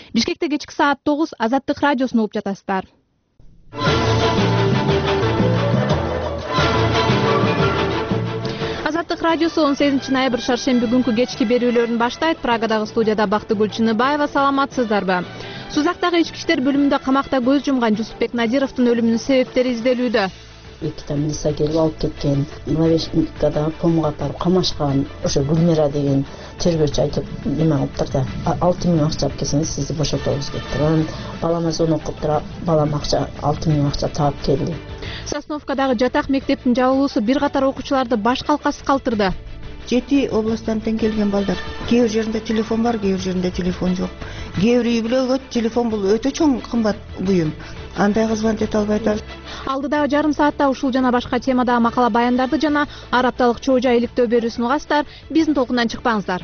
Бишкекте кечки саат 9 Азаттык радиосун угуп жатасыздар. Азаттык радиосу 18 ноябрь шаршемби күнкү кечки берүүлөрүн баштайт. Прагадагы студияда Бактыгүл Чыныбаева. Саламатсыздарбы? Сузактагы ички иштер бөлүмүндө камакта көз жумган Жусупбек Надировдун ölүмүнүн себептери изделүүдө. Эки милиция келип алып кеткен, Главешникада помга апарып камашкан. Ошо Гүлмира деген тергөөчү айтып, неме кылыптыр да, 6 миң акча алып келсеңиз сизди бошотобуз дептир. Балама звонок кылыптыр, балам акча 6 миң акча таап келди. Сосновкадагы жатак мектептин жабылуусу бир катар окуучуларды баш калкасыз калтырды. 7 областтан келген балдар. Кээ бир жеринде телефон бар, кээ бир жеринде телефон жок. Кээ бир үй бүлөгө телефон бул өтө чоң кымбат буюм. Андай кызмат эте албай атат. Алдыдагы жарым саатта ушул жана башка темадагы макала баяндарды жана ар апталык чоо жай иликтөө берүүсүн угасыздар. Биздин толкундан чыкпаңыздар.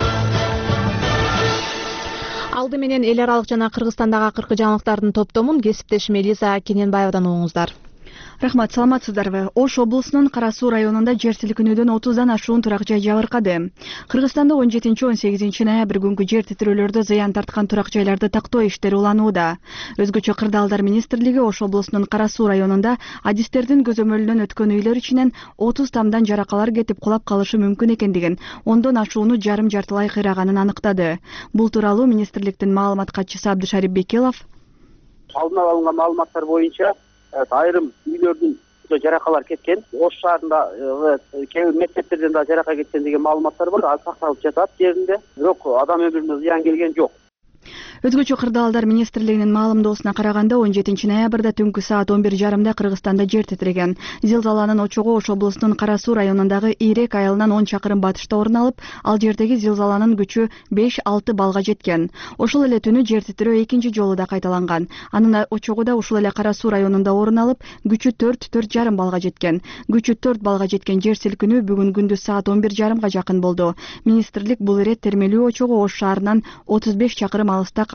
Алды менен эл аралык жана Кыргызстандагы акыркы жаңылыктардын топтомун кесиптешим Элиза Кененбаевадан угуңуздар. Рахмат, саламатсыздарбы? Ош облусунун Кара Суу районунда жер силкинүүдөн 30дан ашуун турак жай жабыркады. Кыргызстанда 17-18 ноябрь күнкү жер титирөөлөрдө зыян тарткан турак жайларды тактоо иштери уланууда. Өзгөчө Кырдаалдар министрлиги Ош облусунун Кара Суу районунда адистердин көзөмөлүнөн өткөн үйлөр ичинен 30 тамдан жаракалар кетип кулап калышы мүмкүн экендигин, ондон ашууну жарым-жартылай кыйраганын аныктады. Бул тууралуу министрликтин маалымат катчысы Абдышарип Бекелов алдын ала алынган маалыматтар боюнча айрым үйлөрдүн жаракалар кеткен, Ош шаарында кээ бир мектептерден да жарака кеткен деген маалыматтар бар. Ал сакталып жатат жеринде, бирок адам өмүрүнө зыян келген жок. Өзгөчө Кырдаалдар министрлигинин маалымдоосуна караганда 17 ноябрда түнкү саат 11:30 Кыргызстанда жер титиреген. Зилзаланын очогу Ош облусунун Кара Суу районундагы Ирек айылынан 10 чакырым батышта орун алып, ал жердеги зилзаланын күчү 5-6 балга жеткен. Ошол эле түнү жер титирөө экинчи жолу да кайталанган. Анын очогу да ушул эле Кара Суу районунда орун алып, күчү 4-4,5 балга жеткен. Күчү 4 балга жеткен жер силкинүү бүгүн күндүз саат 11:30 жакын болду. Министрлик бул ирет термелүү очогу Ош шаарынан 35 чакырым алыстагы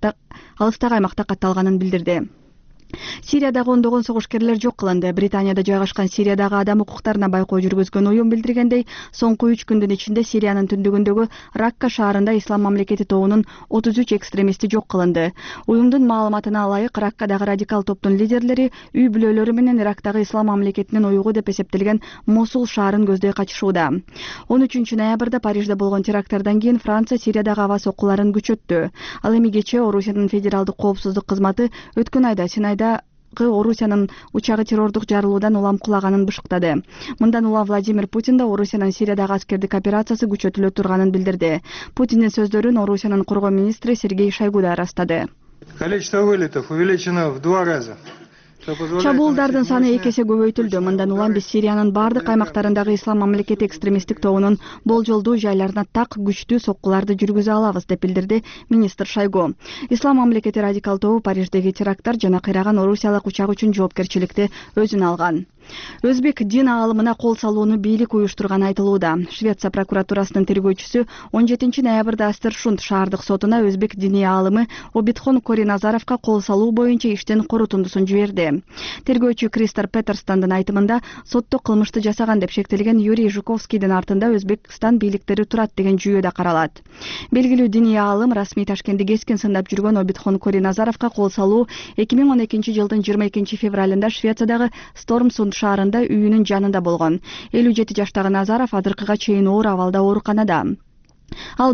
аймакта катталганын билдирди. Сириядагы ондогон согушкерлер жок кылынды. Британияда жайгашкан Сириядагы адам укуктарына байкоо жүргүзгөн уюм билдиргендей, соңку 3 күндүн ичинде Сириянын түндүгүндөгү Ракка шаарында Ислам мамлекети тобунун 33 экстремисти жок кылынды. Уюмдун маалыматына ылайык, Раккадагы радикал топтун лидерлери үй бүлөлөрү менен Ирактагы Ислам мамлекетинин уюгу деп эсептелген Мосул шаарын көздөй качышууда. 13 ноябрда Парижде болгон теракттардан кийин Франция Сириядагы аба соккуларын күчөттү. Ал эми кечээ Орусиянын федералдык коопсуздук кызматы өткөн айда Синайда Орусиянын учагы террордук жарылуудан улам кулаганын бышыктады. Мындан улам Владимир Путин да Орусиянын Сириядагы аскердик операциясы күчөтүлө турганын билдирди. Путиндин сөздөрүн Орусиянын коргоо министри Сергей Шойгу да ырастады. Количество вылетов увеличено в 2 раза. Чабуулдардын саны 2 эсе көбөйтүлдү. Мындан улам биз Сириянын бардык аймактарындагы Ислам мамлекети экстремисттик тобунун болжолдуу жайларына так күчтүү соккуларды жүргүзө алабыз деп билдирди министр Шойгу. Ислам мамлекети радикал тобу Париждеги теракттар жана кыйраган орусиялык учак үчүн жоопкерчиликти өзүнө алган. Өзбек дин аалымына кол салууну бийлик уюштурган айтылууда. Швеция прокуратурасынын тергөөчүсү 17 ноябрда Астершунд шаардык сотуна өзбек диний аалымы Обидхон Кориназаровка кол салуу боюнча иштин корутундусун жиберди. Тергөөчү Кристер Петерстандын айтымында сотто кылмышты жасаган деп шектелген Юрий Жуковскийдин артында Өзбекстан бийликтери турат деген жүйө да каралат. Белгилүү диний аалым расмий Ташкентти кескин сындап жүргөн Обидхон Кориназаровка кол салуу 2012 жылдын 22 февралында Швециядагы Стормсунд шаарында үйүнүн жанында болгон. 57 жаштагы Назаров азыркыга чейин оор абалда ооруканада. Ал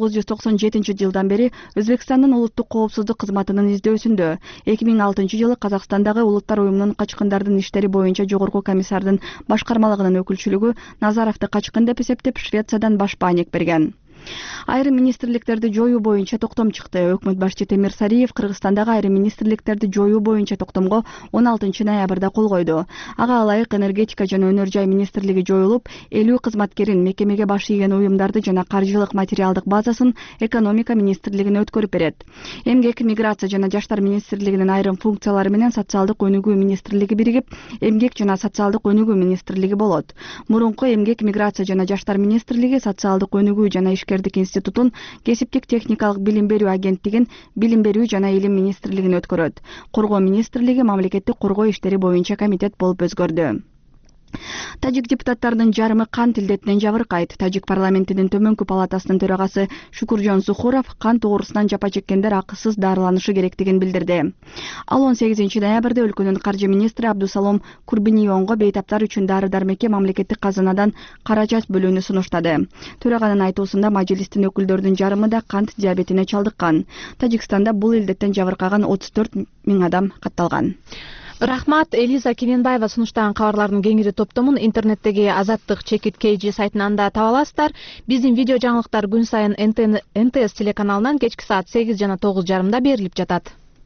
1997 жылдан бери Өзбекстандын улуттук коопсуздук кызматынын издөөсүндө. 2006 жылы Казакстандагы улуттар уюмунун качкындардын иштери боюнча жогорку комиссардын башкармалыгынын өкүлчүлүгү Назаровду качкын деп эсептеп Швециядан баш бааник берген. Айрым министрликтерди жоюу боюнча токтом чыкты. Өкмөт башчы Темир Сариев Кыргызстандагы айрым министрликтерди жоюу боюнча токтомго 16 ноябрда кол койду. Ага ылайык энергетика жана өнөр жай министрлиги жоюлуп, 50 кызматкерин, мекемеге баш ийген уюмдарды жана каржылык материалдык базасын экономика министрлигине өткөрүп берет. Эмгек, миграция жана жаштар министрлигинин айрым функциялары менен социалдык өнүгүү министрлиги биригип, эмгек жана социалдык өнүгүү министрлиги болот. Мурунку эмгек, миграция жана жаштар министрлиги социалдык өнүгүү жана институтун, кесиптик техникалык билим берүү агенттигин, билим берүү жана илим министрлигин өткөрөт. Коргоо министрлиги мамлекеттик коргоо иштери боюнча комитет болуп өзгөрдү. Тажик депутаттарынын жарымы кант илдетинен жабыркайт. Тажик парламентинин төмөнкү палатасынын төрагасы Шукуржон Сухуров кант оорусунан жапа чеккендер акысыз дарыланышы керектигин билдирди. Ал 18 ноябрда өлкөнүн каржы министри Абдусалом Курбинионго бейтаптар үчүн дары-дармекке мамлекеттик казынадан каражат бөлүүнү сунуштады. Төраганын айтуусунда мажлистин өкүлдөрүнүн жарымы да кант диабетине чалдыккан. Тажикстанда бул илдеттен жабыркаган 34 000 адам катталган. Рахмат. Элиза Кененбаева сунуштаган кабарлардын кеңири топтомун интернеттеги Азаттык чекит KG сайтынан да таба аласыздар. Биздин видео жаңылыктар күн сайын НТС телеканалынан кечки саат 8 жана 9:30 берилип жатат.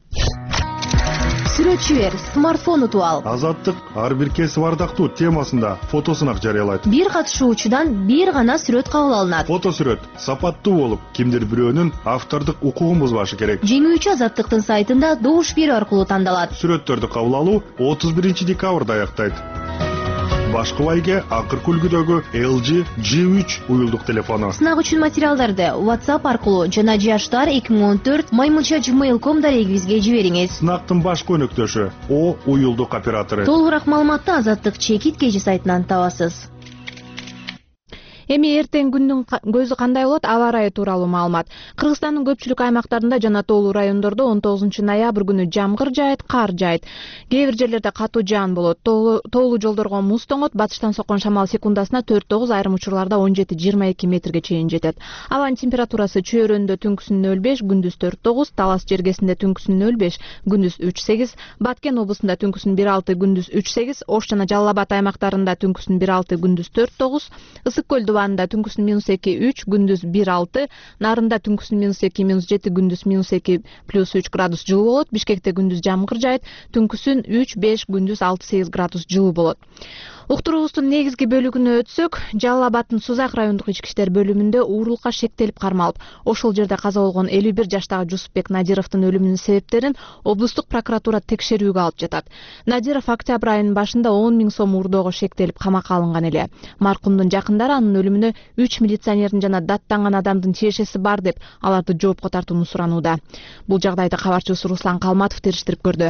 Сүрөтчү бер, смартфон утуп ал. Азаттык ар бир кесип ардактуу темасында фотосунак жарыялайт. Бир катышуучудан бир гана сүрөт кабыл алынат. Фото сүрөт сапаттуу болуп, кимдир бирөөнүн автордук укугун бузбашы керек. Жеңүүчү Азаттыктын сайтында добуш берүү аркылуу тандалат. Сүрөттөрдү кабыл алуу 31 декабрда аяктайт. Башкы байге акыркы үлгүдөгү LG G3 уюлдук телефону. Сынак үчүн материалдарды WhatsApp аркылуу жана jashtar2014@gmail.com дарегибизге жибериңиз. Сынактын башкы өнөктөшү O уюлдук оператору. Толугураак маалыматты Азаттык чекит KG сайтынан табасыз. Эми эртең күндүн көзү кандай болот? Аба ырайы тууралуу маалымат. Кыргызстандын көпчүлүк аймактарында жана тоолуу райондордо 19 ноябрь күнү жамгыр жаайт, кар жаайт. Кээ бир жерлерде катуу жаан болот. Тоолуу жолдорго муз тоңот, батыштан соккон шамал секундасына 4-9, айрым учурларда 17-22 метрге чейин жетет. Абанын температурасы чөйрөндө түнкүсүн 0,5, күндүз 4-9, Талас жергесинде түнкүсүн 0,5, күндүз 3,8, Баткен облусунда түнкүсүн 1,6, күндүз 3,8, Ош жана Жалал Абад аймактарында түнкүсүн 1,6, күндүз 4,9, Ысык көл Дубанында түнкүсүн -2-3, күндүз 1,6, Нарында түнкүсүн -2-7, күндүз -2+3 градус жылуу болот. Бишкекте күндүз жамгыр жаайт, түнкүсүн 3-5, күндүз 6-8 градус жылуу болот. Уктуруубуздун негизги бөлүгүнө өтсөк, Жалал Абаддын Сузак райондук ички иштер бөлүмүндө уурулукка шектелип кармалып, ошол жерде каза болгон 51 жаштагы Жусупбек Надировдун өлүмүнүн себептерин облустук прокуратура текшерүүгө алып жатат. Надиров октябрь айынын башында 10 000 сом уурдоого шектелип камакка алынган эле. Маркумдун жакындары анын өлүмүнө 3 милиционердин жана даттанган адамдын тиешеси бар деп, аларды жоопко тартууну суранууда. Бул жагдайды кабарчыбыз Руслан Калматов териштирип көрдү.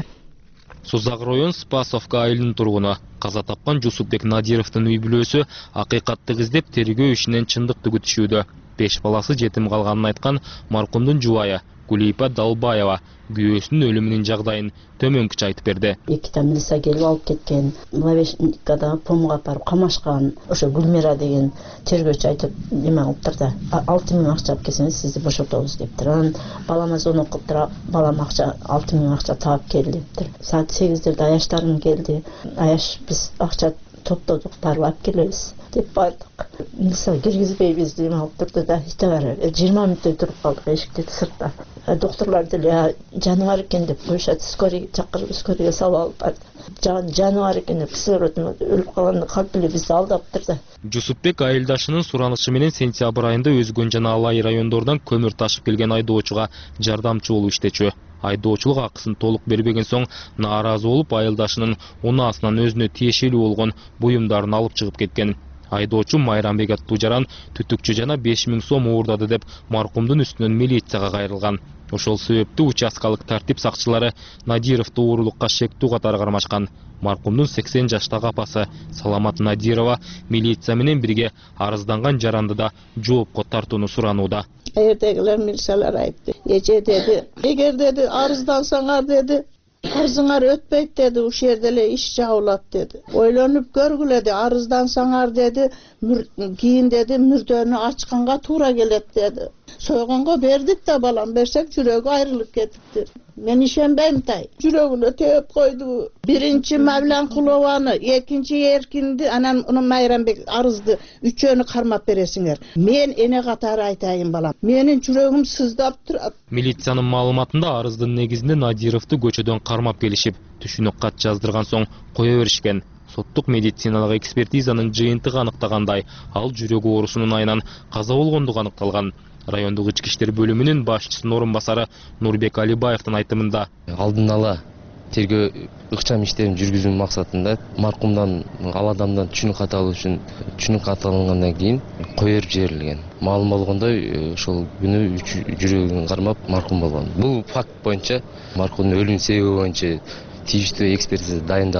Сузак район Спасовка айылынын тургуну каза тапкан Жусупбек Надировдун үй бүлөсү акыйкатты издеп тергөө ишинен чындыкты күтүшүүдө. 5 баласы жетим калганын айткан маркумдун жубайы Гулипа Далбаева күйөөсүнүн өлүмүнүн жагдайын төмөнкүчө айтып берди. 2 милиция келип алып кеткен, Млавешникада помга апарып камашкан. Ошо Гүлмира деген тергөөчү айтып, неме кылыптыр да, 6 000 акча алып келсеңиз сизди бошотобуз дептир. Балама звонок кылыптыр, балам акча 6 000 акча таап кел дептир. Саат 8-дерде Аяштарым келди. Аяш биз акча топтодук, барып алып келебиз деп бардык. Милиция киргизбейбиз деп алып турду да, 20 мүнөттөй туруп калдык эшикте сыртта. Докторлар деле жаныбар экен деп коюшат, скорый чакырып, скорыйга салып алып барды. Жаныбар экен деп кислородун өлүп калган калп эле бизди алдаптыр да. Жусупбек айылдашынын суранышы менен сентябрь айында Өзгөн жана Алай райондордон көмүр ташып келген айдоочуга жардамчы болуп иштечү. Айдоочулук акысын толук бербеген соң нааразы болуп айылдашынын унаасынан өзүнө тиешелүү болгон буюмдарын алып чыгып кеткен. Айдоочу Майрамбек аттуу жаран түтүкчү жана 5 000 сом уурдады деп маркумдун үстүнөн милицияга кайрылган. Ошол себептүү участкалык тартип сакчылары Надировду уурулукка шектүү катары кармашкан. Маркумдун 80 жаштагы апасы Саламат Надирова милиция менен бирге арызданган жаранды да жоопко тартууну суранууда. Эртегилер милициялар айтты. Эже деди, эгер деди арыздансаңар деди, арызыңар өтпөйт деди, ушул жерде эле иш жабылат деди. Ойлонуп көргүлө деди, арыздансаңар деди, кийин деди мүрдөнү ачканга туура келет деди. Сойгонго бердик да, балам берсек жүрөгү айрылып кетипти. Мен ишенбейм тай. Жүрөгүнө төөп койду. Биринчи Мавлан Кулованы, экинчи Эркинди, анан Майрамбек арызды үчөөнү кармап бересиңер. Мен эне катары айтайын балам. Менин жүрөгүм сыздап турат. Милициянын маалыматында арыздын негизинде Надировду көчөдөн кармап келишип, түшүнүк кат жаздырган соң кое беришкен. Соттук медициналык экспертизанын жыйынтыгы аныктагандай, ал жүрөк оорусунун айынан каза болгондугу аныкталган. Райондук ички иштер бөлүмүнүн башчысынын орун басары Нурбек Алибаевдин айтымында, алдын ала тергөө ыкчам иштерин жүргүзүү максатында маркумдан ал адамдан түшүнүк кат алуу үчүн түшүнүк кат алынгандан кийин кое берип жиберилген. Маалым болгондой, ошол күнү жүрөгүн кармап маркум болгон. Бул факт боюнча маркумдун өлүм себеби боюнча тийиштүү экспертиза дайындалып,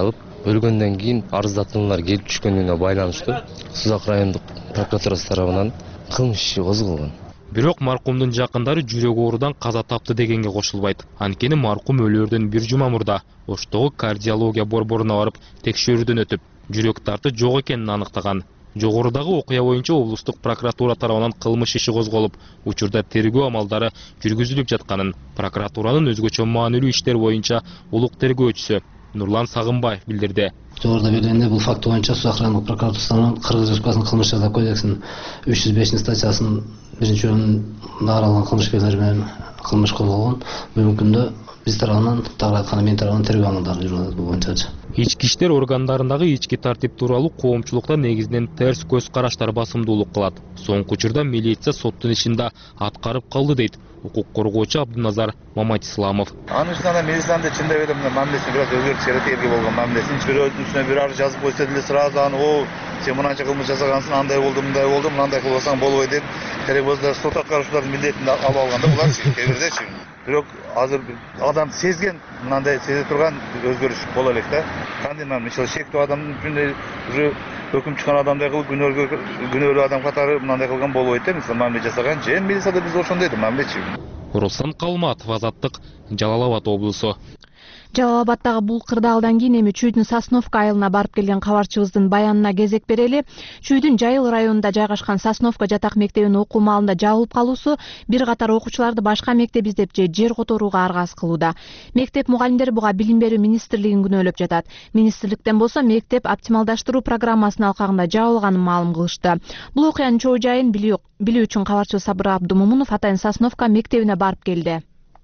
өлгөндөн кийин арыздатуулар келип түшкөнүнө байланыштуу Сузак райондук прокуратурасы тарабынан кылмыш иши козголгон. Бирок маркумдун жакындары жүрөк оорудан каза тапты дегенге кошулбайт. Анткени маркум өлөөрдөн 1 жума мурда Оштогу кардиология борборуна барып текшерүүдөн өтүп, жүрөк тарты жок экенин аныктаган. Жогорудагы окуя боюнча облустук прокуратура тарабынан кылмыш иши козголуп, учурда тергөө амалдары жүргүзүлүп жатканын прокуратуранын өзгөчө маанилүү иштер боюнча улук тергөөчүсү Нурлан Сагынбаев билдирди. Жогоруда белгиленде бул факт боюнча Сузак райондук прокуратурасынан Кыргыз Республикасынын кылмыш жаза кодексинин 305 статьясынын 1-бөлүмүндө каралган кылмышкерлер менен кылмыш козголгон. Бүгүнкү күндө биз тарабынан, тагы айтканда мен тарабынан тергөө амалдары жүрүп атат бул боюнча. Ички иштер органдарындагы ички тартип тууралуу коомчулукта негизинен терс көз караштар басымдуулук кылат. Соңку учурда милиция соттун ишинде аткарып калды дейт укук коргоочу Абдуназар Маматисламов. Анын үстүнө милициянын чындап эле мамилеси бир аз өзгөрүп кетет, элге болгон мамилесин. Бирөөнүн үстүнө бир арыз жазып койсо деле сразу аны сен мынанча кылмыш жасагансың, андай болду, мындай кылбасаң болбойт деп теребоздар сот аткаруучулардын милдетин алып алганда буларчы кээ бирдечи. Бирок азыр адам сезген, мындай сезе турган өзгөрүш боло элек да. Кандай мисалы шектүү адамдын үстүнө уже өкүм чыккан адамдай кылып күнөөлүү адам катары мындай кылган болбойт да, мисалы мамиле жасаган же милицияда биз ошондой деп мамилечи. Руслан Калматов, Азаттык, Жалал Абад облусу. Жалал Абаддагы бул кырдаалдан кийин эми Чүйдүн Сосновка айылына барып келген кабарчыбыздын баянына кезек берели. Чүйдүн Жайыл районунда жайгашкан Сосновка жатак мектебинин окуу маалында жабылып калуусу бир катар окуучуларды башка мектеп издеп же жер которууга аргасыз кылууда. Мектеп мугалимдери буга Билим берүү министрлигин күнөөлөп жатат. Министрликтен болсо мектеп оптималдаштыруу программасынын алкагында жабылганын маалым кылышты. Бул окуянын чоо жайын билүү үчүн кабарчыбыз Сабыр Абдумумунов атайын Сосновка мектебине барып келди.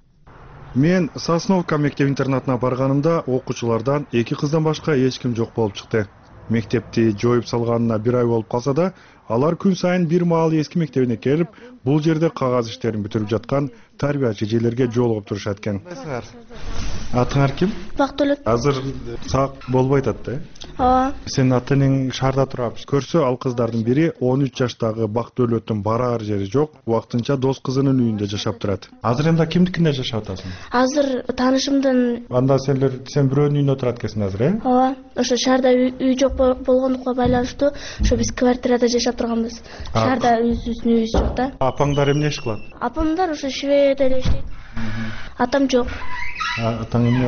Мен Сосновка мектеп-интернатына барганымда окуучулардан 2 кыздан башка эч ким жок болуп чыкты. Мектепти жоюп салганына 1 ай болуп калса да, алар күн сайын бир маал эски мектебине келип, бул жерде кагаз иштерин бүтүрүп жаткан тарбиячы эжелерге жолугуп турушат экен. Атыңар ким? Бактөлөт. Азыр сак болбой атат да? Ооба. Сенин атың шаарда турат. Көрсө ал кыздардын бири 13 жаштагы Бактөлөттүн бараар жери жок, убактынча дос кызынын үйүндө жашап турат. Азыр эмне кимдикинде жашап атасың? Азыр таанышымдын. Анда сен бирөөнүн үйүндө турат экенсиң азыр, э? Ооба. Ошо шаарда үй жок болгондукка байланыштуу, ошо биз квартирада жашап турганбыз. Шаарда өзүбүздүн үйүбүз жок да. Апаңдар эмне иш кылат? Апамдар ошо швейда эле иштейт. Атам жок. Атаң эмне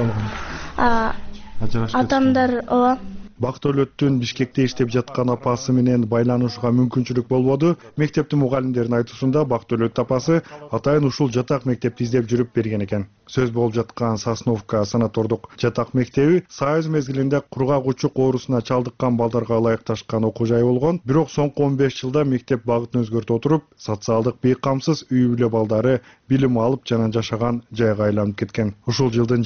болгон? Атамдар ооба. Бактөлөттүн Бишкекте иштеп жаткан апасы менен байланышууга мүмкүнчүлүк болбоду. Мектептин мугалимдеринин айтуусунда Бактөлөт апасы атайын ушул жатак мектепти издеп жүрүп берген экен. Сөз болуп жаткан Сосновка санатордук жатак мектеби Союз мезгилинде кургак учук оорусуна чалдыккан балдарга ылайыкташкан окуу жай болгон. Бирок соңку 15 жылда мектеп багытын өзгөртүп отуруп, социалдык бейкамсыз үй бүлө балдары билим алып жана жашаган жайга айланып кеткен. Ушул жылдын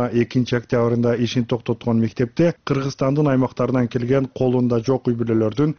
22 октябрында ишин токтоткон мектепте Кыргызстандын аймактарынан келген колунда жок үй бүлөлөрдүн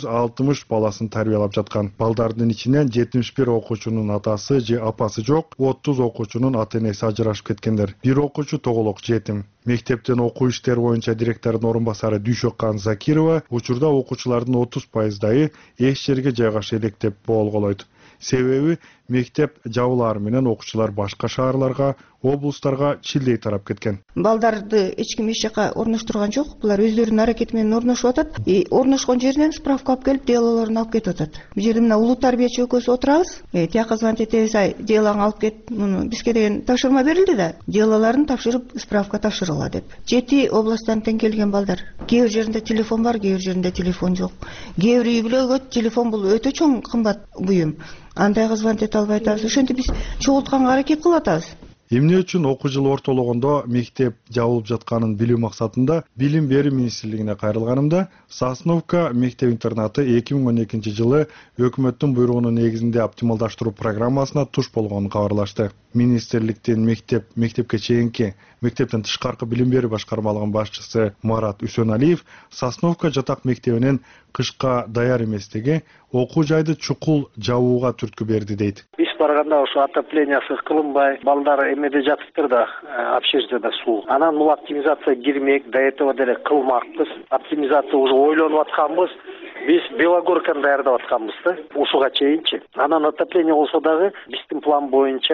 160 баласын тарбиялап жаткан. Балдардын ичинен 71 окуучунун атасы же апасы жок, 30 окуучунун ата-энеси ажырашып кеткендер. Бир окуучу тоголок жетим. Мектептин окуу иштери боюнча директордун орун басары Дүйшөккан Закирова учурда окуучулардын 30%-дайы эч жерге жайгаша элек деп боолголойт. Себеби мектеп жабылары менен окуучулар башка шаарларга, облустарга чилдей тарап кеткен. Балдарды эч ким эч жака орноштурган жок. Булар өздөрүнүн аракети менен орношуп атат. Орношкон жеринен справка алып келип, делолорун алып кетип атат. Бул жерде мына улуу тарбиячы экөөбүз отурабыз. Тияка звонить этебиз, делоңу алып кет. Муну бизге деген тапшырма берилди да. Делолорун тапшырып, справка тапшырыла деп. 7 областтан тең келген балдар. Кээ бир жеринде телефон бар, кээ бир жеринде телефон жок. Кээ бир үй бүлөгө телефон бул өтө чоң кымбат буюм. Андайга звонить эте албай атабыз. Ошентип биз чогултканга аракет кылып атабыз. Эмне үчүн окуу жылы ортологондо мектеп жабылып жатканын билүү максатында Билим берүү министрлигине кайрылганымда Сосновка мектеп-интернаты 2012 жылы өкмөттүн буйругунун негизинде оптималдаштыруу программасына туш болгонун кабарлашты. Министрликтин мектепке чейинки мектептен тышкаркы билим берүү башкармалыгынын башчысы Марат Үсөналиев Сосновка жатак мектебинин кышка даяр эместиги окуу жайды чукул жабууга түрткү берди дейт. Биз барганда ошо отоплениясы кылынбай, балдар эмеде жатыптыр да, общежитияда суу. Анан бул оптимизация кирмек, до этого деле кылмакпыз. Оптимизация уже ойлонуп атканбыз. Биз белогорканы даярдап атканбыз да, ушуга чейинчи. Анан отопление болсо дагы биздин план боюнча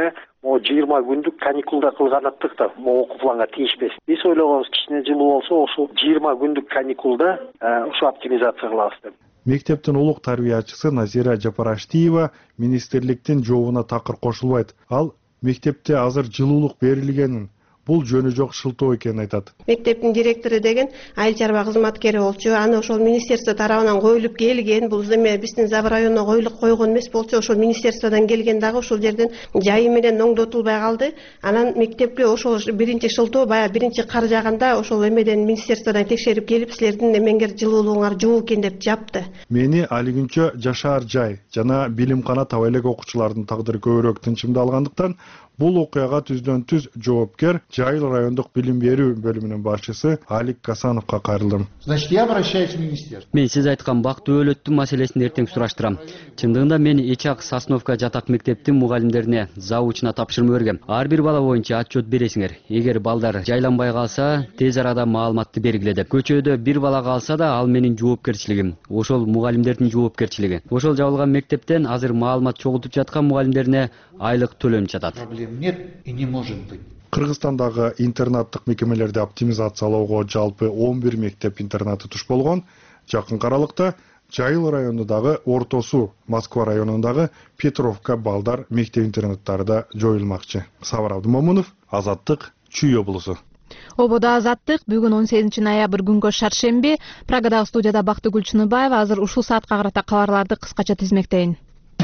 могу 20 күндүк каникулда кылганаттык да могу окуу планга тийишпес. Биз ойлогонбуз кичине жылуу болсо ушул 20 күндүк каникулда ушу оптимизация кылабыз деп. Мектептин улук тарбиячысы Назира Жапараштиева министрликтин жообуна такыр кошулбайт. Ал мектепте азыр жылуулук берилгенин, бул жөнү жок шылтоо экенин айтат. Мектептин директору деген айыл чарба кызматкери болчу. Аны ошол министерство тарабынан коюлуп келген. Бул эме биздин Забыр районуна койгон эмес болчу. Ошол министерстводон келген дагы ошол жерден жайы менен оңдотулбай калды. Анан мектепке ошол биринчи шылтоо баягы биринчи кар жааганда ошол эмеден министерстводон текшерип келип силердин эмеңер жылуулугуңар жок экен деп жапты. Мени али күнчө жашаар жай жана билимкана таба элек окуучулардын тагдыры көбүрөөк тынчымдалгандыктан бул окуяга түздөн-түз жоопкер Жайыл райондук билим берүү бөлүмүнүн башчысы Алик Касановго кайрылдым. Значит, я обращаюсь в министерство. Мен сиз айткан бактуу өлөттүн маселесин эртең сураштырам. Чындыгында мен Эчак Сосновка жатак мектептин мугалимдерине заучуна тапшырма бергем. Ар бир бала боюнча отчет бересиңер. Эгер балдар жайланбай калса, тез арада маалыматты бергиле деп. Көчөдө бир бала калса да, ал менин жоопкерчилигим. Ошол мугалимдердин жоопкерчилиги. Ошол жабылган мектептен азыр маалымат чогултуп жаткан мугалимдерине айлык төлөнүп жатат. Проблем нет и не может быть. Кыргызстандагы интернаттык мекемелерди оптимизациялоого жалпы 11 мектеп интернаты туш болгон. Жакын аралыкта Жайыл районундагы Орто Суу, Москва районундагы Петровка балдар мектеп интернаттары да жоюлмакчы. Сабыр Абдымомунов, Азаттык, Чүй облусу. Ободо Азаттык бүгүн 18 ноябрь күнгө шаршемби. Прагадагы студияда Бактыгүл Чыныбаева. Азыр ушул саатка карата кабарларды кыскача тизмектейин.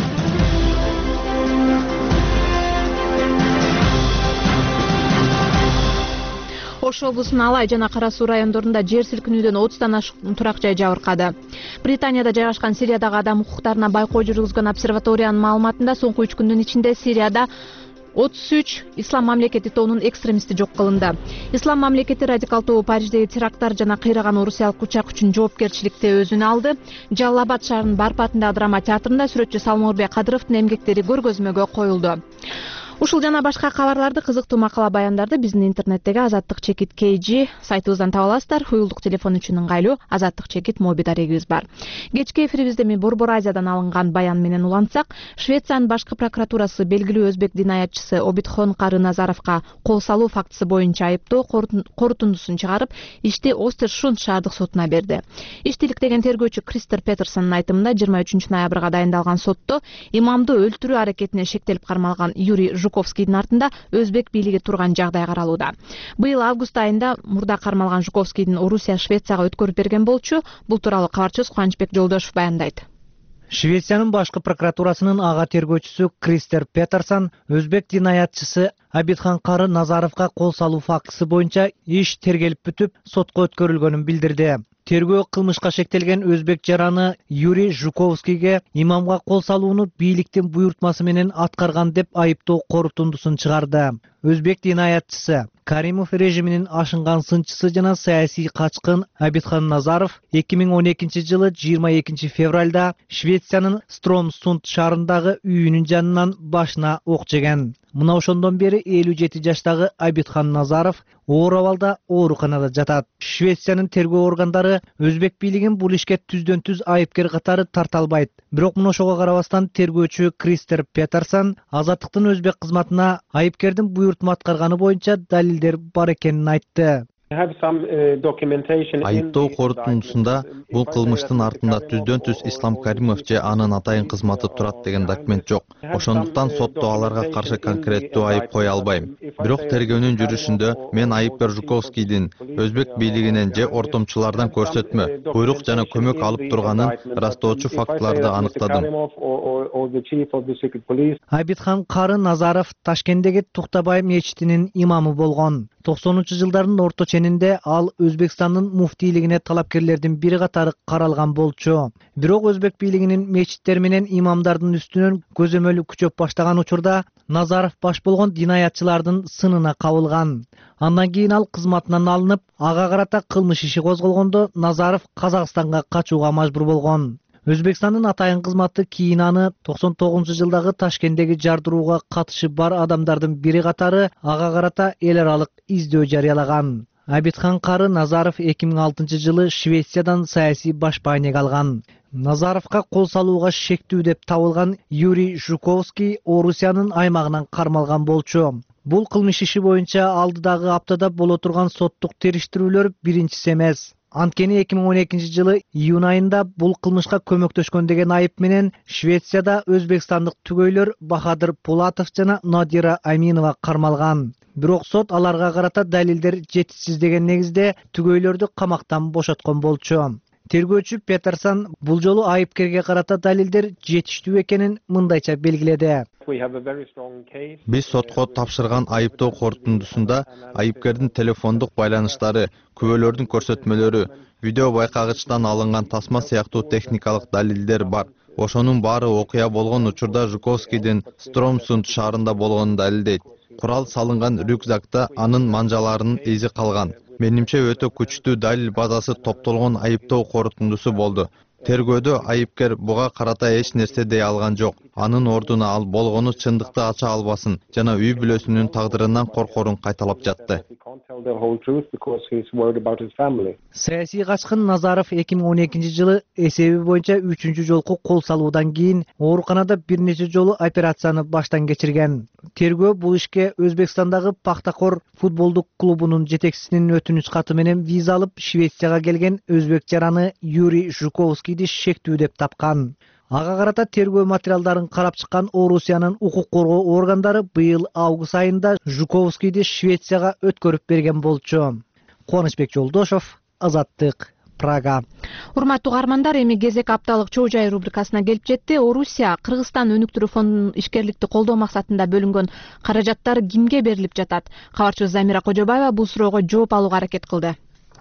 Ош облусунун Алай жана Кара Суу райондорунда жер силкинүүдөн 30 ашык турак жай жабыркады. Британияда жайгашкан Сириядагы адам укуктарына байкоо жүргүзгөн обсерваториянын маалыматында соңку 3 күндүн ичинде Сирияда 33 Ислам мамлекети тобунун экстремисти жок кылынды. Ислам мамлекети радикал тобу Париждеги теракттар жана кыйраган орусиялык учак үчүн жоопкерчиликти өзүнө алды. Жалал-Абад шаарынын Барпатындагы драма театрында сүрөтчү Салморбек Кадыровдун эмгектери көргөзмөгө коюлду. Ушул жана башка кабарларды, кызыктуу макала баяндарды биздин интернеттеги Азаттык чекит KG сайтыбыздан таба аласыздар. Уюлдук телефон үчүн ыңгайлуу Азаттык чекит моби дарегибиз бар. Кечки эфирибизде ми Борбор Азиядан алынган баян менен улантсак, Швециянын башкы прокуратурасы белгилүү өзбек динаятчысы Обидхон Кары Назаровго кол салуу фактысы боюнча айыптоо корутундусун чыгарып, ишти Остершунд шаардык сотуна берди. Ишти иликтеген тергөөчү Кристер Петерсонун айтымында 23 ноябрга дайындалган сотто имамды өлтүрүү аракетине шектелип кармалган Юрий Жуковскийдин артында өзбек бийлиги турган жагдай каралууда. Быйыл август айында мурда кармалган Жуковскийдин Орусия Швецияга өткөрүп берген болчу. Бул тууралуу кабарчыбыз Кубанычбек Жолдошев баяндайт. Швециянын башкы прокуратурасынын ага тергөөчүсү Кристер Петерсон өзбек динаятчысы Обидхон Кары Назаровго кол салуу фактысы боюнча иш тергелип бүтүп, сотко өткөрүлгөнүн билдирди. Тергөө кылмышка шектелген өзбек жараны Юрий Жуковскийге имамга кол салууну бийликтин буйртмасы менен аткарган деп айыптоо корутундусун чыгарды. Өзбек динаятчысы Каримов режиминин ашынган сынчысы жана саясий качкын Обидхон Назаров 2012 жылы 22 февралда Швециянын Стромсунд шаарындагы үйүнүн жанынан башына ок жеген. Мына ошондон бери 57 жаштагы Обидхон Назаров оор абалда ооруканада жатат. Швециянын тергөө органдары өзбек бийлигин бул ишке түздөн-түз айыпкер катары тарта албайт. Бирок мына ошого карабастан тергөөчү Кристер Петерсон Азаттыктын өзбек кызматына айыпкердин буйртма аткарганы боюнча далилдер бар экенин айтты. Айыптоо корутундусунда бул кылмыштын артында түздөн-түз Ислам Каримов же анын атайын кызматы турат деген документ жок. Ошондуктан сотто аларга каршы конкреттүү айып кое албайм. Бирок тергөөнүн жүрүшүндө мен айыпкер Жуковскийдин өзбек бийлигинен же ортомчулардан көрсөтмө, буйрук жана көмөк алып турганын ырастоочу фактыларды аныктадым. Обидхон Кары Назаров Ташкенттеги Туктабай мечитинин имамы болгон. 90-жылдардын орто ченинде ал Өзбекстандын муфтийлигине талапкерлердин бири катары каралган болчу. Бирок өзбек бийлигинин мечиттер менен имамдардын үстүнөн көзөмөл күчөп баштаган учурда Назаров баш болгон динаятчылардын сынына кабылган. Андан кийин ал кызматынан алынып, ага карата кылмыш иши козголгондо Назаров Казакстанга качууга мажбур болгон. Өзбекстандын атайын кызматы кийин аны 99-жылдагы Ташкенттеги жардырууга катышы бар адамдардын бири катары ага карата эл аралык издөө жарыялаган. Обидхон Кары Назаров 2006 жылы Швециядан саясий башпаанек алган. Назаровка кол салууга шектүү деп табылган Юрий Жуковский Орусиянын аймагынан кармалган болчу. Бул кылмыш иши боюнча алдыдагы аптада боло турган соттук териштирүүлөр биринчиси эмес. Анткени 2012 жылы июнь айында бул кылмышка көмөктөшкөн деген айып менен Швецияда өзбекстандык түгөйлөр Бахадыр Пулатов жана Надира Аминова кармалган. Бирок сот аларга карата далилдер жетишсиз деген негизде түгөйлөрдү камактан бошоткон болчу. Тергөөчү Петерсон бул жолу айыпкерге карата далилдер жетиштүү экенин мындайча белгиледи. Биз сотко тапшырган айыптоо корутундусунда айыпкердин телефондук байланыштары, күбөлөрдүн көрсөтмөлөрү, видео байкагычтан алынган тасма сыяктуу техникалык далилдер бар. Ошонун баары окуя болгон учурда Жуковскийдин Стромсунд шаарында болгонун далилдейт. Курал салынган рюкзакта анын манжаларынын изи калган. Менимче өтө күчтүү далил базасы топтолгон айыптоо корутундусу болду. Тергөөдө айыпкер буга карата эч нерсе дей алган жок. Анын ордуна ал болгону чындыкты ача албасын жана үй бүлөсүнүн тагдырынан коркорун кайталап жатты. Саясий качкын Назаров 2012 жылы эсеби боюнча 3-чү жолку кол салуудан кийин ооруканада бир нече жолу операцияны баштан кечирген. Тергөө бул ишке Өзбекстандагы Пахтакор футболдук клубунун жетекчисинин өтүнүч каты менен виза алып Швецияга келген өзбек жараны Юрий Жуковскийди шектүү деп тапкан. Ага карата тергөө материалдарын карап чыккан Орусиянын укук коргоо органдары быйыл август айында Жуковскийди Швецияга өткөрүп берген болчу. Кубанычбек Жолдошов, Азаттык, Прага. Урматтуу угармандар, эми кезек апталык чоо жай рубрикасына келип жетти. Орусия Кыргызстан өнүктүрүү фондунун ишкерликти колдоо максатында бөлүнгөн каражаттар кимге берилип жатат? Кабарчыбыз Замира Кожобаева бул суроого жооп алууга аракет кылды.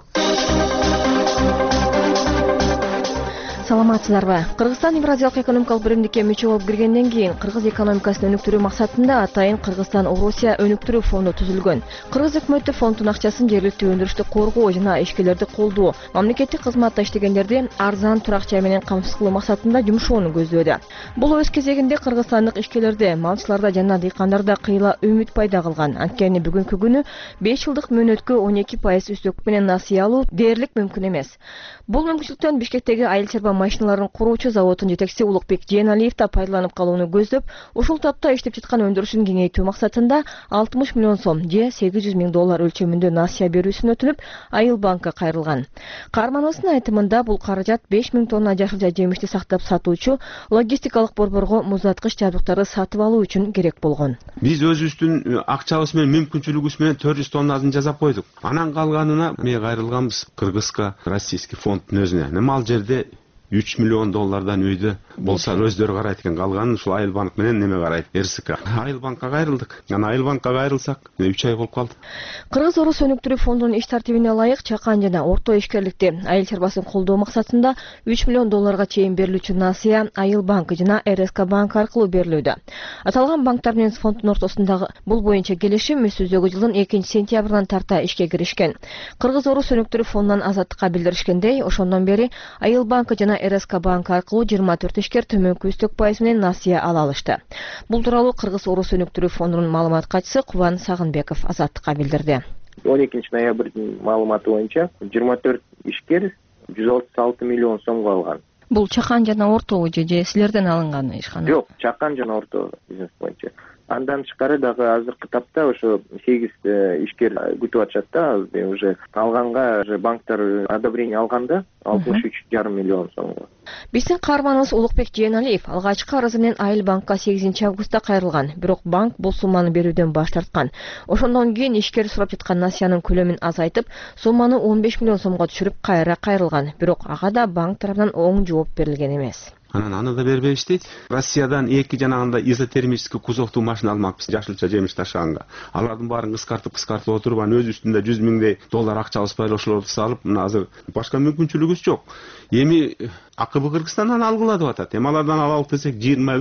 Саламатсыздарбы? Кыргызстан Евразиялык экономикалык биримдикке мүчө болуп киргенден кийин Кыргыз экономикасын өнүктүрүү максатында атайын Кыргызстан Орусия өнүктүрүү фонду түзүлгөн. Кыргыз өкмөтү фонддун акчасын жергиликтүү өндүрүштү коргоо жана ишкерлерди колдоо, мамлекеттик кызматта иштегендерди арзан турак жай менен камсыз кылуу максатында жумшоону көздөөдө. Бул өз кезегинде кыргызстандык ишкерлерди, малчыларда жана дыйкандарда кыйла үмүт пайда кылган. Анткени бүгүнкү күнү 5 жылдык мөөнөткө 12% үстөк менен насыя алуу дээрлик мүмкүн эмес. Бул мүмкүнчүлүктөн Бишкектеги айыл чарба машиналарын куруучу заводдун жетекчиси Улукбек Жээналиев да пайдаланып калууну көздөп, ушул тапта иштеп жаткан өндүрүшүн кеңейтүү максатында 60 миллион сом же $800 миң өлчөмүндө насыя берүүсүн өтүнүп, Айыл банкка кайрылган. Каарманыбыздын айтымында бул каражат 5 миң тонна жашыл жемишти сактап сатуучу логистикалык борборго муздаткыч жабдыктарды сатып алуу үчүн керек болгон. Биз өзүбүздүн акчабыз менен, мүмкүнчүлүгүбүз менен 400 тоннасын жасап койдук. Анан калганына мен кайрылганбыз Кыргызга, российский фонддун өзүнө. Ал жерде $3 миллион үйдө болса өздөрү карайт экен, калганын ушул Айыл банк менен неме карайт, РСК. Айыл банкка кайрылдык. Анан Айыл банкка кайрылсак 3 ай болуп калды. Кыргыз Орус өнүктүрүү фондунун иш тартибине ылайык чакан жана орто ишкерликти, айыл чарбасын колдоо максатында $3 миллион чейин берилүүчү насыя Айыл банкы жана РСК банк аркылуу берилүүдө. Аталган банктар менен фонддун ортосундагы бул боюнча келишим өсүздөгү жылдын 2-сентябрынан тарта ишке киришкен. Кыргыз Орус өнүктүрүү фондунан Азаттыкка билдиришкендей, ошондон бери Айыл банкы жана РСК банк аркылуу 24 ишкер төмөнкү үстөк пайыз менен насыя ала алышты. Бул тууралуу Кыргыз Орус өнүктүрүү фондунун маалымат катчысы Кубан Сагынбеков Азаттыкка билдирди. 12 ноябрдын маалыматы боюнча 24 ишкер 136 миллион сомго алган. Бул чакан жана орто же силерден алынган ишкана? Жок, чакан жана орто бизнес боюнча. Андан тышкары дагы азыркы тапта ошо 8 ишкер күтүп атышат да, уже алганга банктар одобрение алганда 63,5 миллион сомго. Биздин каарманыбыз Улукбек Жээналиев алгачкы арызы менен Айыл банкка 8-августта кайрылган, бирок банк бул сумманы берүүдөн баш тарткан. Ошондон кийин ишкер сурап жаткан насыянын көлөмүн азайтып, сумманы 15 миллион сомго түшүрүп кайра кайрылган, бирок ага да банк тарабынан оң жооп берилген эмес. Анан аны да бербейбиз дейт. Россиядан 2 жанагында изотермический кузовтуу машина алмакпыз жашылча жемиш ташыганга. Алардын баарын кыскартып отуруп, анын өз үстүндө $100 миңдей акчабыз бар, ошолорду салып, мына азыр башка мүмкүнчүлүгүбүз жок. Эми АКБ Кыргызстандан алгыла деп атат. Эми алардан алалык десек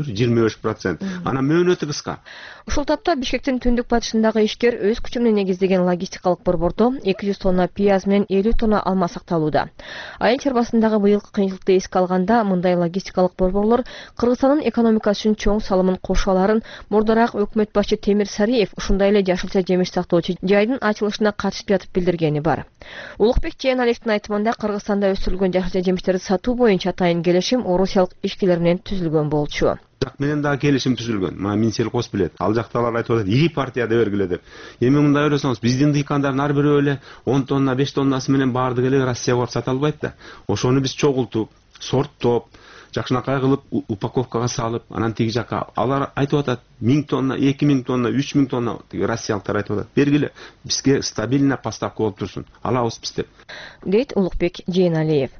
21-25%. Анан мөөнөтү кыска. Ушул тапта Бишкектин түндүк батышындагы ишкер өз күчү менен негиздеген логистикалык борбордо 200 тонна пияз менен 50 тонна алма сакталууда. Айыл чарбасындагы быйылкы кыйынчылыкты эске алганда, мындай логистика энергетикалык борборлор Кыргызстандын экономикасы үчүн чоң салымын кошо аларын мурдараак өкмөт башчы Темир Сариев ушундай эле жашылча жемиш сактоочу жайдын ачылышына катышып жатып билдиргени бар. Улукбек Жээналиевдин айтымында Кыргызстанда өсүрүлгөн жашылча жемиштерди сатуу боюнча атайын келишим орусиялык ишкерлер менен түзүлгөн болчу. Жак менен дагы келишим түзүлгөн. Мына Минсельхоз билет. Ал жакталар айтып атат, ири партияда бергиле деп. Эми мындай ойлосоңуз, биздин дыйкандардын ар бирөө эле 10 тонна, 5 тоннасы менен баардыгы эле Россияга барып сата албайт да. Ошону биз чогултуп, сорттоп, жакшынакай кылып упаковкага салып, анан тиги жака алар айтып атат 1000 тонна, 2000 тонна, 3000 тонна тиги россиялыктар айтып атат. Бергиле, бизге стабильно поставка болуп турсун. Алабыз биз деп. Дейт Улукбек Жээналиев.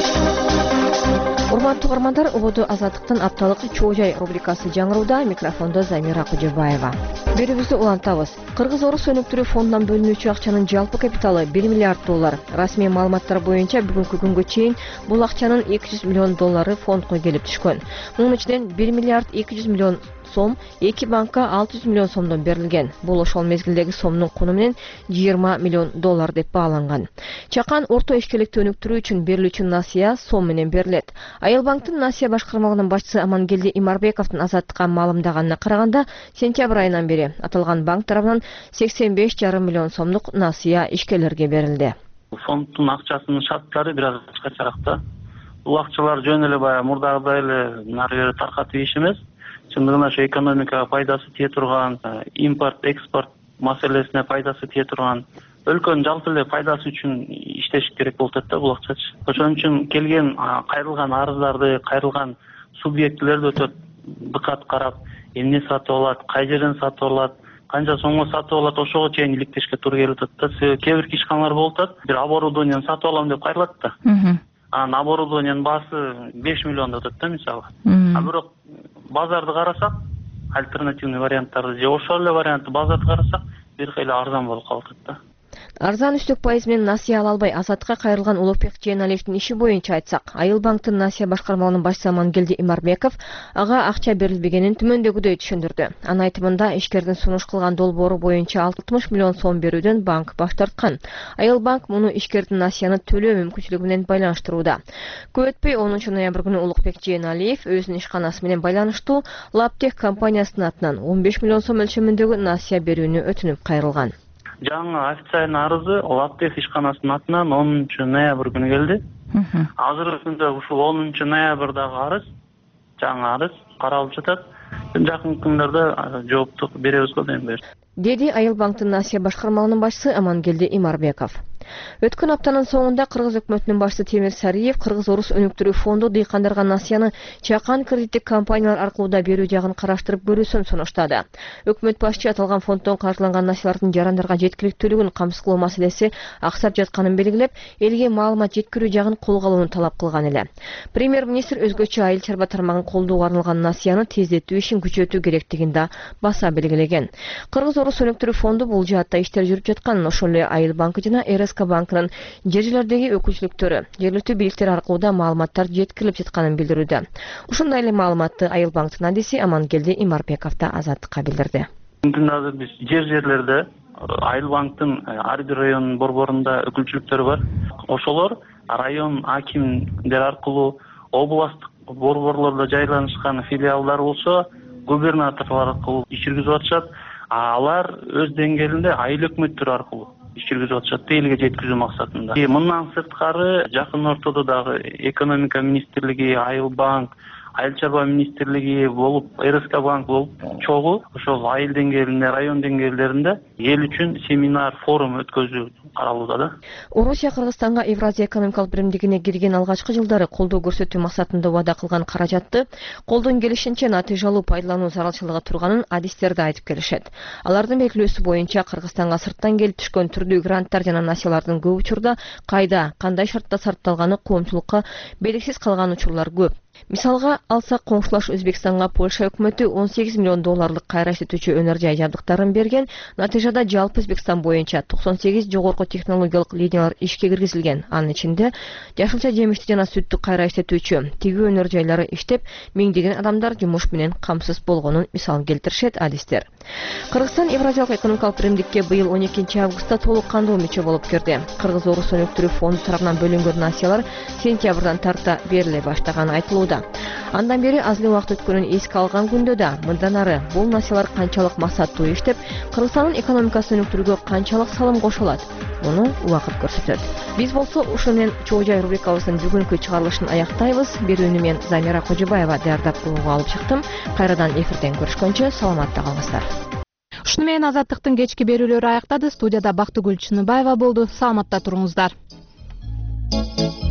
Урматтуу угармандар, Ободо Азаттыктын апталык Чоо жай рубрикасы жаңырууда, микрофондо Замира Кожобаева. Берүүбүздү улантабыз. Кыргыз-Орус өнүктүрүү фондунан бөлүнүүчү акчанын жалпы капиталы $1 миллиард. Расмий маалыматтар боюнча бүгүнкү күнгө чейин бул акчанын $200 миллион фондко келип түшкөн. Мунун ичинен $1 миллиард 200 миллион сом эки банкка $600 миллион сомдон берилген. Бул ошол мезгилдеги сомдун куну менен $20 миллион деп бааланган. Чакан орто ишкерликти өнүктүрүү үчүн берилүүчү насыя сом менен берилет. Айыл банктын насыя башкармалыгынын башчысы Амангелди Имарбековдун Азаттыкка маалымдаганына караганда, сентябрь айынан бери аталган банк тарабынан $85,5 миллион сомдук насыя ишкерлерге берилди. Фонддун акчасынын шарттары бир аз башкачараак да. Бул акчалар жөн эле баягы мурдагыдай эле нары бери таркатып иш эмес. Чындыгында ошо экономикага пайдасы тие турган, импорт, экспорт маселесине пайдасы тие турган, өлкөнүн жалпы эле пайдасы үчүн иштеш керек болуп атат да бул акчачы. Ошон үчүн келген кайрылган арыздарды, кайрылган субъектилерди өтө дыкат карап, эмне сатып алат, кай жерден сатып алат, канча сомго сатып алат, ошого чейин иликтешке туура келип атат да. Кээ бир ишканалар болуп атат, бир оборудованияны сатып алам деп кайрылат да. Анан оборудованиянын баасы 5 миллион деп атат да мисалы. А бирок базарды карасак, альтернативный варианттарды же ошол эле вариантты базарды карасак, бир кыйла арзан болуп калып атат да. Арзан үстүк пайыз менен насыя ала албай Азаттыкка кайрылган Улукбек Жээналиевдин иши боюнча айтсак, Айыл банктын насыя башкармалыгынын башчысы Амангелди Имарбеков ага акча берилбегенин түмөндөгүдөй түшүндүрдү. Анын айтымында ишкердин сунуш кылган долбоору боюнча $60 миллион сом берүүдөн банк баш тарткан. Айыл банк муну ишкердин насыяны төлөө мүмкүнчүлүгү менен байланыштырууда. Көп өтпөй 10 ноябрь күнү Улукбек Жээналиев өзүнүн ишканасы менен байланыштуу Лаптех компаниясынын атынан $15 миллион сом өлчөмүндөгү насыя берүүнү өтүнүп кайрылган. Жаңы официальный арызы Лаптех ишканасынын атынан 10 ноябрь күнү келди. Азыркы күндө ушул 10 ноябрдагы арыз, жаңы арыз каралып жатат. Жакын күндөрдө жоопту беребиз го дейм. Деди Айыл банктын насыя башкармалыгынын башчысы Амангелди Имарбеков. Өткөн аптанын соңунда Кыргыз өкмөтүнүн башчысы Темир Сариев Кыргыз-Орус өнүктүрүү фонду дыйкандарга насыяны чакан кредиттик компаниялар аркылуу да берүү жагын караштырып көрүүсүн сунуштады. Өкмөт башчы аталган фонддон каржыланган насыялардын жарандарга жеткиликтүүлүгүн камсыз кылуу маселеси аксап жатканын белгилеп, элге маалымат жеткирүү жагын колго алууну талап кылган эле. Премьер-министр өзгөчө айыл чарба тармагын колдоого арналган насыяны тездетүү ишин күчөтүү керектигин да баса белгилеген. Кыргыз-Орус өнүктүрүү фонду бул жаатта иштер жүрүп жатканын, ошол эле Айыл банкы жана РСК банкынын жер жерлердеги өкүлчүлүктөрү жергиликтүү бийликтер аркылуу да маалыматтар жеткирилип жатканын билдирүүдө. Ушундай эле маалыматты Айыл банктын адиси Амангелди Имарбеков да Азаттыкка билдирди. Азыр биз жерлерде Айыл банктын ар бир районунун борборунда өкүлчүлүктөрү бар. Ошолор район акимдер аркылуу областтык борборлордо жайланышкан филиалдар болсо, губернаторлор аркылуу иш жүргүзүп атышат. Алар өз деңгээлинде айыл өкмөттөрү аркылуу иш жүргүзүп атышат, элге жеткизүү максатында. Мындан сырткары жакын ортодо дагы экономика министрлиги, Айыл банк, Айыл чарба министрлиги болуп, РСК банк болуп чогуу ошол айыл деңгээлинде, район деңгээлдеринде эл үчүн семинар, форум өткөзүү каралууда да. Орусия Кыргызстанга Евразия экономикалык биримдигине кирген алгачкы жылдары колдоо көрсөтүү максатында вада кылган каражатты колдон келишинче натыйжалуу пайдалануу зарылчылыгы турганын адистер да айтып келишет. Алардын белгилөөсү боюнча Кыргызстанга сырттан келип түшкөн түрдүү гранттар жана насыялардын көп учурда кайда, кандай шартта сарпталганы коомчулукка белгисиз калган учурлар көп. Мисалга алсак, коңшулаш Өзбекстанга Польша өкмөтү $18 миллион кайра иштетүүчү өнөр жай жабдыктарын берген. Натыйжада жалпы Өзбекстан боюнча 98 жогорку технологиялык линиялар ишке киргизилген. Анын ичинде жашылча жемишти жана сүттү кайра иштетүүчү тигүү өнөр жайлары иштеп, миңдеген адамдар жумуш менен камсыз болгонун мисал келтиришет адистер. Кыргызстан Евразиялык экономикалык биримдикке быйыл 12 августта толук кандуу мүчө болуп кирди. Кыргыз-Орус өнүктүрүү фонду тарабынан бөлүнгөн насыялар сентябрдан тарта бериле баштаганы айтылууда. болууда. Андан бери аз эле убакыт өткөнүн эске алган күндө да мындан ары бул насиялар канчалык максаттуу иштеп, Кыргызстандын экономикасын өнүктүрүүгө канчалык салым кошо алат, муну убакыт көрсөтөт. Биз болсо ушуну менен Чоо жай рубрикабыздын бүгүнкү чыгарылышын аяктайбыз. Берүүнү мен Замира Кожобаева даярдап угууга алып чыктым. Кайрадан эфирден көрүшкөнчө саламатта калыңыздар. Ушуну менен Азаттыктын кечки берүүлөрү аяктады. Студияда Бактыгүл Чыныбаева болду. Саламатта туруңуздар.